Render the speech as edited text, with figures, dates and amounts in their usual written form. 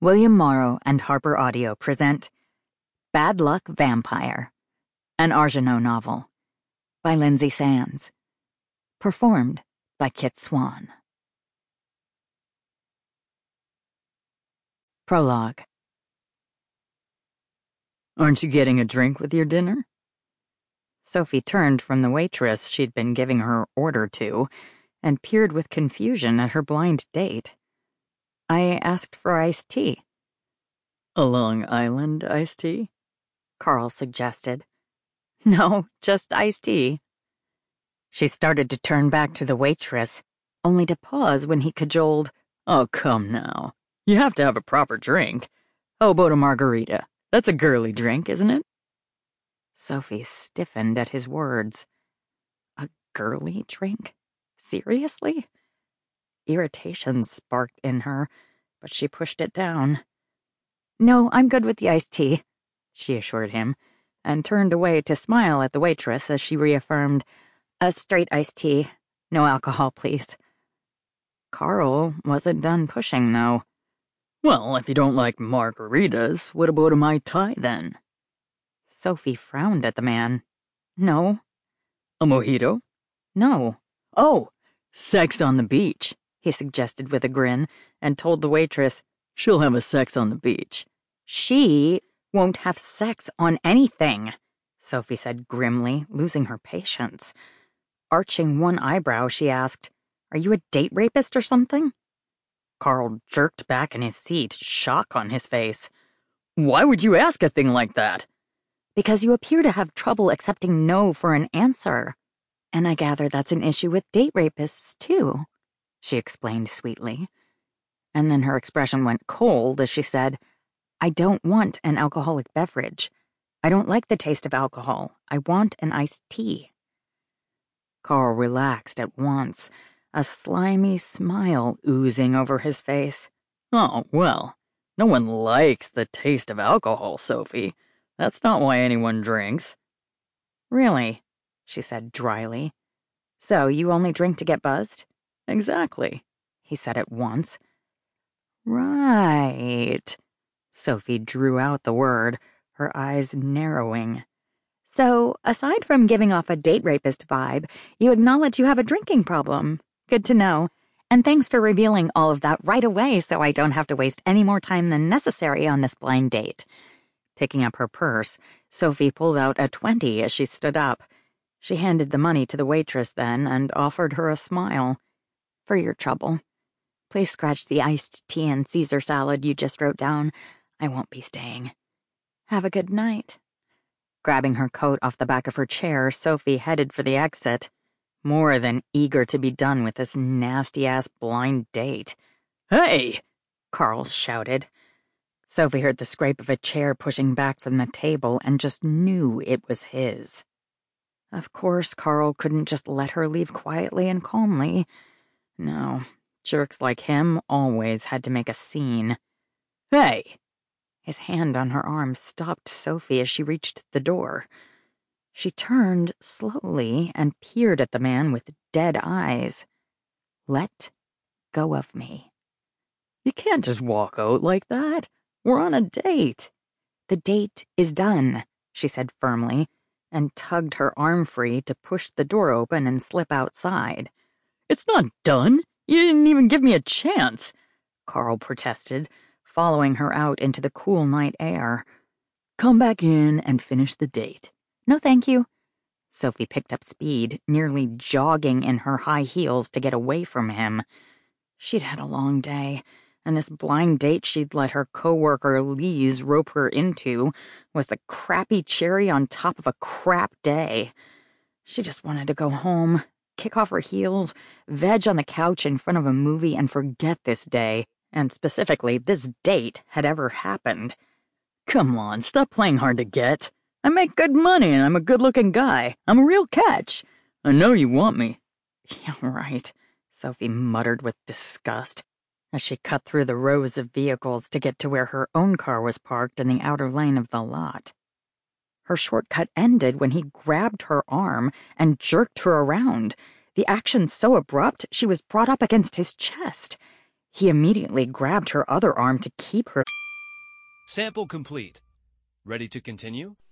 William Morrow and Harper Audio present Bad Luck Vampire, an Argenau novel, by Lindsay Sands. Performed by Kit Swan. Prologue. "Aren't you getting a drink with your dinner?" Sophie turned from the waitress she'd been giving her order to and peered with confusion at her blind date. "I asked for iced tea." "A Long Island iced tea?" Carl suggested. "No, just iced tea." She started to turn back to the waitress, only to pause when he cajoled, "Oh, come now. You have to have a proper drink. How about a margarita? That's a girly drink, isn't it?" Sophie stiffened at his words. A girly drink? Seriously? Irritation sparked in her, but she pushed it down. "No, I'm good with the iced tea," she assured him, and turned away to smile at the waitress as she reaffirmed, "A straight iced tea. No alcohol, please." Carl wasn't done pushing, though. "Well, if you don't like margaritas, what about a Mai Tai, then?" Sophie frowned at the man. "No." "A mojito?" "No." "Oh, sex on the beach," he suggested with a grin, and told the waitress, "She'll have a sex on the beach." "She won't have sex on anything," Sophie said grimly, losing her patience. Arching one eyebrow, she asked, "Are you a date rapist or something?" Carl jerked back in his seat, shock on his face. "Why would you ask a thing like that?" "Because you appear to have trouble accepting no for an answer. And I gather that's an issue with date rapists, too," she explained sweetly. And then her expression went cold as she said, "I don't want an alcoholic beverage. I don't like the taste of alcohol. I want an iced tea." Carl relaxed at once, a slimy smile oozing over his face. "Oh, well, no one likes the taste of alcohol, Sophie. That's not why anyone drinks." "Really?" she said dryly. "So you only drink to get buzzed?" "Exactly," he said at once. "Right." Sophie drew out the word, her eyes narrowing. "So, aside from giving off a date rapist vibe, you acknowledge you have a drinking problem. Good to know. And thanks for revealing all of that right away so I don't have to waste any more time than necessary on this blind date." Picking up her purse, Sophie pulled out a 20 as she stood up. She handed the money to the waitress then and offered her a smile. "For your trouble. Please scratch the iced tea and Caesar salad you just wrote down. I won't be staying. Have a good night." Grabbing her coat off the back of her chair, Sophie headed for the exit, more than eager to be done with this nasty-ass blind date. "Hey!" Carl shouted. Sophie heard the scrape of a chair pushing back from the table and just knew it was his. Of course, Carl couldn't just let her leave quietly and calmly. No, jerks like him always had to make a scene. "Hey!" His hand on her arm stopped Sophie as she reached the door. She turned slowly and peered at the man with dead eyes. "Let go of me." "You can't just walk out like that. We're on a date." "The date is done," she said firmly, and tugged her arm free to push the door open and slip outside. "It's not done. You didn't even give me a chance," Carl protested, following her out into the cool night air. "Come back in and finish the date." "No, thank you." Sophie picked up speed, nearly jogging in her high heels to get away from him. She'd had a long day, and this blind date she'd let her coworker Lise rope her into was the crappy cherry on top of a crap day. She just wanted to go home, kick off her heels, veg on the couch in front of a movie, and forget this day, and specifically this date, had ever happened. "Come on, stop playing hard to get. I make good money and I'm a good-looking guy. I'm a real catch. I know you want me." "Yeah, right," Sophie muttered with disgust as she cut through the rows of vehicles to get to where her own car was parked in the outer lane of the lot. Her shortcut ended when he grabbed her arm and jerked her around, the action so abrupt she was brought up against his chest. He immediately grabbed her other arm to keep her Sample complete. Ready to continue?